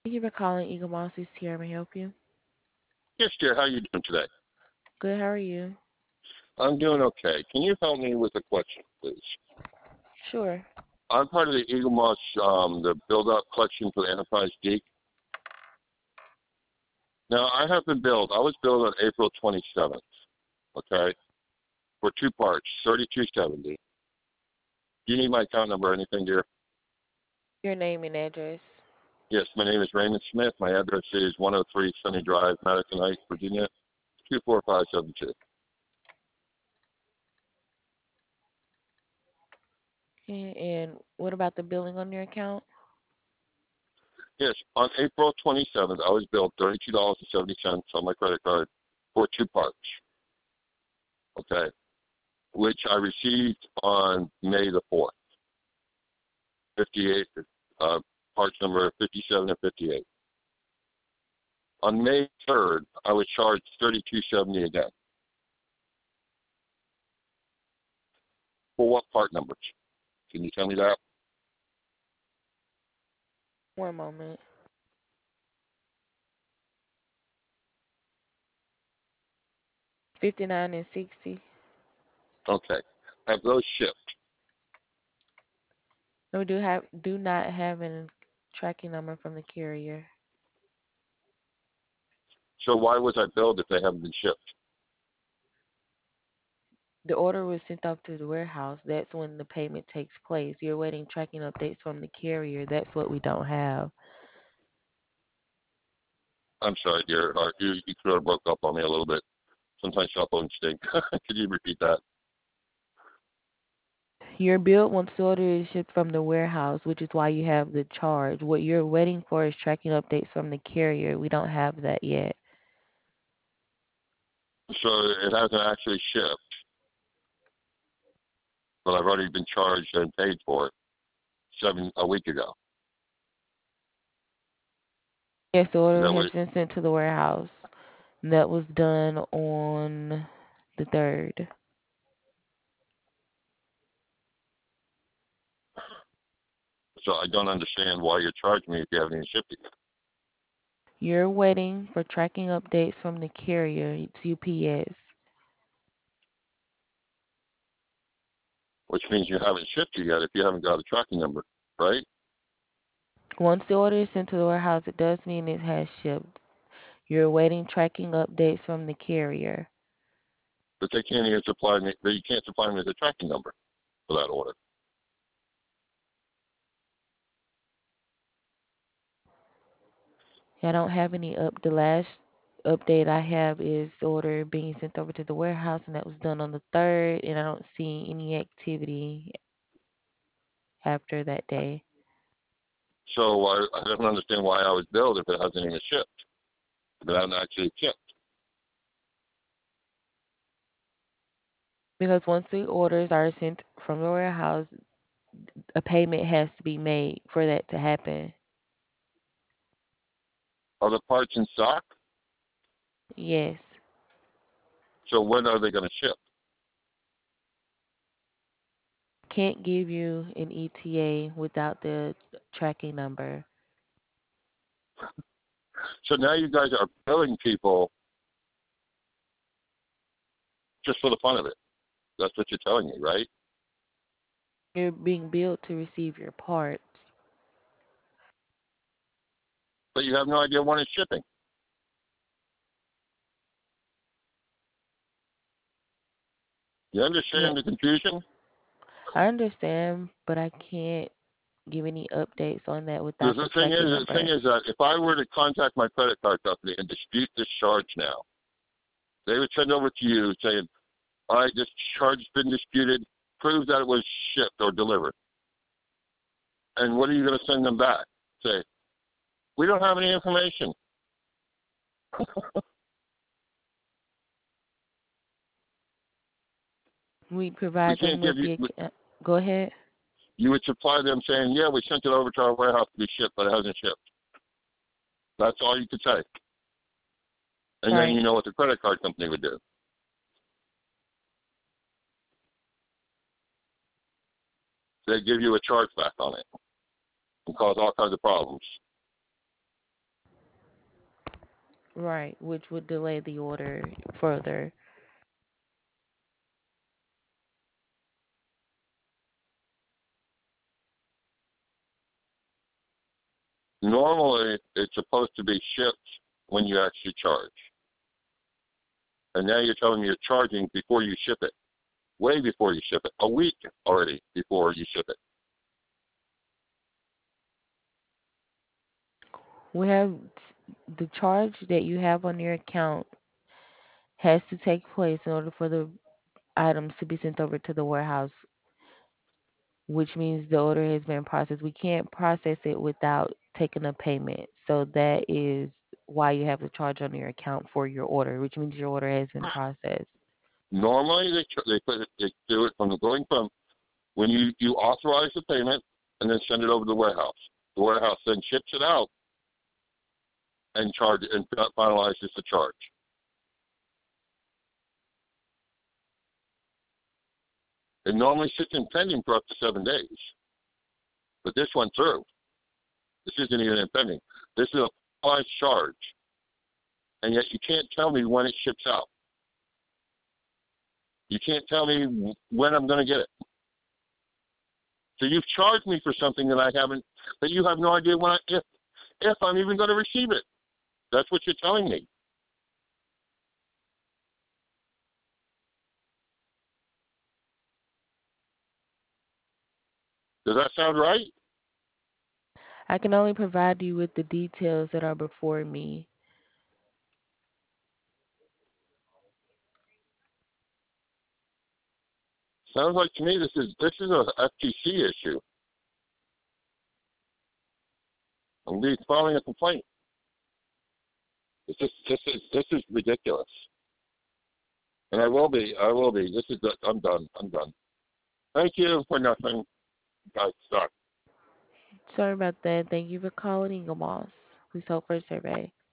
Thank you for calling Eagle Moss. This is Tiara. May I help you? Yes, dear. How are you doing today? Good. How are you? I'm doing okay. Can you help me with a question, please? Sure. I'm part of the Eagle Moss, the Build Up collection for the Enterprise Geek. Now, I have been billed. I was billed on April 27th, okay, for two parts, 3270. Do you need my account number or anything, dear? Your name and address. Yes, my name is Raymond Smith. My address is 103 Sunny Drive, Madison Heights, Virginia, 24572. Okay. And what about the billing on your account? Yes, on April 27th, I was billed $32.70 on my credit card for two parts, okay, which I received on May the 4th, 58, uh, parts number 57 and 58. On May 3rd, I was charged $32.70 again. For what part numbers? Can you tell me that? One moment. 59 and 60. Okay. Have those shipped? No, we do not have a tracking number from the carrier. So why was I billed if they haven't been shipped? The order was sent off to the warehouse. That's when the payment takes place. You're waiting tracking updates from the carrier. That's what we don't have. I'm sorry, dear. You sort of broke up on me a little bit. Sometimes cell phones stink. Could you repeat that? Your bill once the order is shipped from the warehouse, which is why you have the charge. What you're waiting for is tracking updates from the carrier. We don't have that yet. So it hasn't actually shipped, but I've already been charged and paid for it a week ago. Yes, the Is order that has what? been sent to the warehouse. And that was done on the 3rd. So I don't understand why you're charging me if you haven't even shipped it yet. You're waiting for tracking updates from the carrier. It's UPS. Which means you haven't shipped it yet if you haven't got a tracking number, right? Once the order is sent to the warehouse, it does mean it has shipped. You're awaiting tracking updates from the carrier. But they can't even supply me. You can't supply me with a tracking number for that order. I don't have any the last update I have is the order being sent over to the warehouse, and that was done on the 3rd, and I don't see any activity after that day. So I don't understand why I was billed if it hasn't even shipped. If it hasn't actually shipped. Because once the orders are sent from the warehouse, a payment has to be made for that to happen. Are the parts in stock? Yes. So when are they going to ship? Can't give you an ETA without the tracking number. So now you guys are billing people just for the fun of it. That's what you're telling me, right? You're being billed to receive your parts. But you have no idea when it's shipping. You Yeah, understand the confusion? I understand, but I can't give any updates on that Because without the the thing is, tracking number. that if I were to contact my credit card company and dispute this charge now, they would send over to you saying, all right, this charge has been disputed, prove that it was shipped or delivered. And what are you going to send them back? Say, we don't have any information. We We provide them can't give with you, the go ahead. you would supply them saying, yeah, we sent it over to our warehouse to be shipped, but it hasn't shipped. That's all you could say. And then Right. you know what the credit card company would do. They'd give you a chargeback on it and cause all kinds of problems. Right, which would delay the order further. Normally, it's supposed to be shipped when you actually charge. And now you're telling me you're charging before you ship it, way before you ship it, a week already before you ship it. We have the charge that you have on your account has to take place in order for the items to be sent over to the warehouse, which means the order has been processed. We can't process it without taking a payment. So that is why you have the charge on your account for your order, which means your order has been processed. Normally, they do it from the going from when you authorize the payment and then send it over to the warehouse. The warehouse then ships it out and charge and finalizes the charge. It normally sits in pending for up to 7 days, but this went through. This isn't even in pending. This is a finalized charge, and yet you can't tell me when it ships out. You can't tell me when I'm going to get it. So you've charged me for something that I haven't, that you have no idea when if I'm even going to receive it. That's what you're telling me. Does that sound right? I can only provide you with the details that are before me. Sounds like to me this is a FTC issue. I'm be filing a complaint. This is ridiculous. And I will be. I will be. This is. I'm done. I'm done. Thank you for nothing. Guys, stop. Sorry about that. Thank you for calling Eagle Moss. Please hold for a survey.